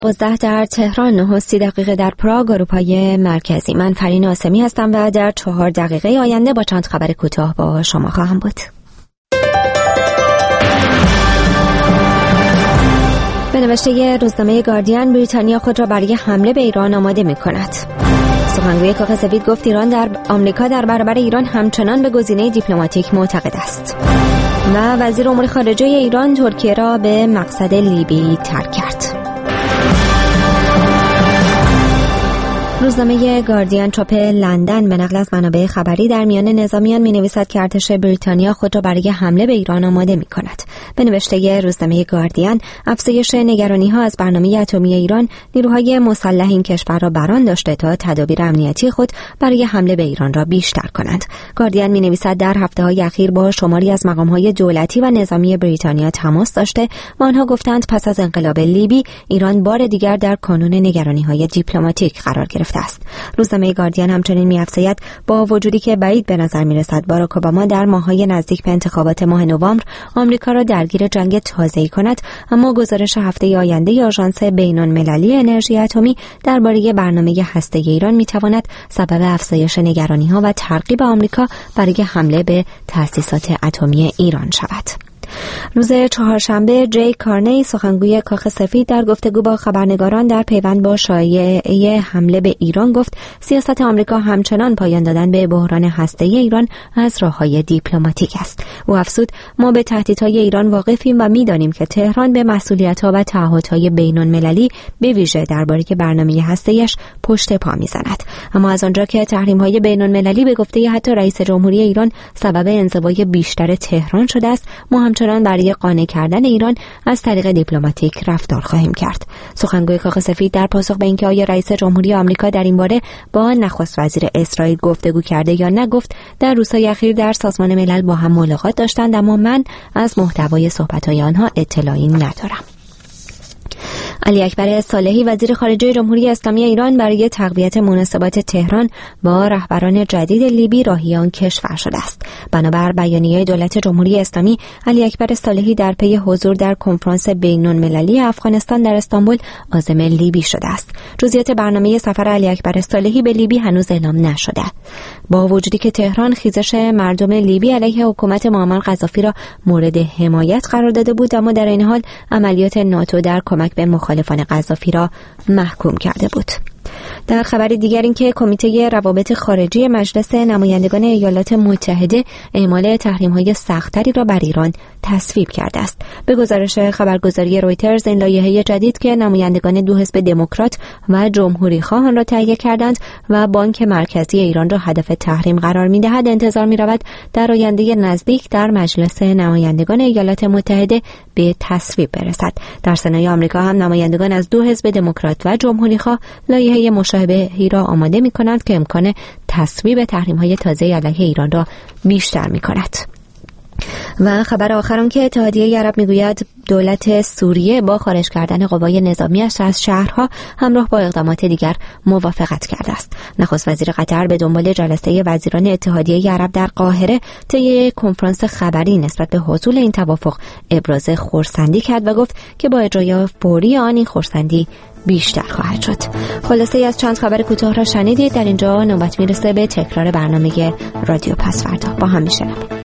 12 در تهران، 9:30 دقیقه در پراگ، اروپای مرکزی. من فرین آسمی هستم و در 4 دقیقه آینده با چند خبر کوتاه با شما خواهم بود. به نوشته روزنامه گاردین، بریتانیا خود را برای حمله به ایران آماده می‌کند. سخنگوی کاخ سفید گفت آمریکا در برابر ایران همچنان به گزینه دیپلماتیک معتقد است. و وزیر امور خارجه ایران ترکیه را به مقصد لیبی ترک کرد. روزنامه گاردین چاپ لندن به نقل از منابع خبری در میان نظامیان می‌نویسد که ارتش بریتانیا خود را برای حمله به ایران آماده می‌کند. به نوشته روزنامه گاردین، افزایش نگرانی‌ها از برنامه اتمی ایران نیروهای مسلح این کشور را بران داشته تا تدابیر امنیتی خود برای حمله به ایران را بیشتر کنند. گاردین می‌نویسد در هفته‌های اخیر با شماری از مقام‌های دولتی و نظامی بریتانیا تماس داشته و آنها گفتند پس از انقلاب لیبی ایران بار دیگر در کانون نگرانی‌های دیپلماتیک قرار گرفته است. روزنامه گاردین همچنین می‌افزاید با وجودی که بعید به نظر می‌رسد باراک اوباما در ماه‌های نزدیک به انتخابات ماه نوامبر آمریکا را درگیر جنگ تازه‌ای کند، اما گزارش هفته آینده آژانس بین‌المللی انرژی اتمی درباره برنامه هسته‌ای ایران می‌تواند سبب افزایش نگرانی‌ها و ترغیب آمریکا برای حمله به تأسیسات اتمی ایران شود. روز چهارشنبه جی کارنی، سخنگوی کاخ سفید، در گفتگو با خبرنگاران در پیوند با شایعه حمله به ایران گفت سیاست آمریکا همچنان پایان دادن به بحران هسته‌ای ایران از راه‌های دیپلماتیک است. او افزود ما به تهدیدهای ایران واقفیم و می‌دانیم که تهران به مسئولیت‌ها و تعهدهای بین‌المللی به ویژه درباره برنامه هسته‌ایش پشت پا می‌زند. اما از آنجا که تحریم‌های بین‌المللی به گفته حتی رئیس جمهوری ایران سبب انزوای بیشتر تهران شده است، ما همچنان برای قانع کردن ایران از طریق دیپلماتیک رفتار خواهیم کرد. سخنگوی کاخ سفید در پاسخ به اینکه آیا رئیس جمهوری آمریکا در این باره با نخست وزیر اسرائیل گفتگو کرده یا نه، گفت در روزهای اخیر در سازمان ملل با هم ملاقات داشتند، اما من از محتوای صحبت‌های آنها اطلاعی ندارم. علی اکبر صالحی، وزیر خارجه جمهوری اسلامی ایران، برای تقویت مناسبات تهران با رهبران جدید لیبی راهی آن کشور شده است. بنابر بیانیه دولت جمهوری اسلامی، علی اکبر صالحی در پی حضور در کنفرانس بین‌المللی افغانستان در استانبول عازم لیبی شده است. جزئیات برنامه سفر علی اکبر صالحی به لیبی هنوز اعلام نشده. با وجودی که تهران خیزش مردم لیبی علیه حکومت معمر قذافی را مورد حمایت قرار داده بود، اما در این حال عملیات ناتو در کمک به مخالفان قذافی را محکوم کرده بود. در خبر دیگر این که کمیته روابط خارجی مجلس نمایندگان ایالات متحده اعمال تحریم‌های سخت‌تری را بر ایران تصویب کرده است. به گزارش خبرگزاری رویترز، این لایحه جدید که نمایندگان دو حزب دموکرات و جمهوری‌خواه آن را تهیه کردند و بانک مرکزی ایران را هدف تحریم قرار می‌دهد، انتظار می‌رود در آینده نزدیک در مجلس نمایندگان ایالات متحده به تصویب برسد. در سنای آمریکا هم نمایندگان از دو حزب دموکرات و جمهوری‌خواه لایحه مشابهی را آماده می‌کنند که امکان تصویب تحریم‌های تازه علیه ایران را بیشتر می‌کند. و خبر آخرم که اتحادیه عرب میگوید دولت سوریه با خارج کردن قوای نظامیش از شهرها همراه با اقدامات دیگر موافقت کرده است. نخست وزیر قطر به دنبال جلسه وزیران اتحادیه عرب در قاهره طی کنفرانس خبری نسبت به حصول این توافق ابراز خرسندی کرد و گفت که با اجرای فوری آن این خرسندی بیشتر خواهد شد. خلاصه از چند خبر کوتاه را شنیدید. در اینجا نوبت میرسه به تکرار برنامه رادیو پس‌فردا. با هم میشنویم.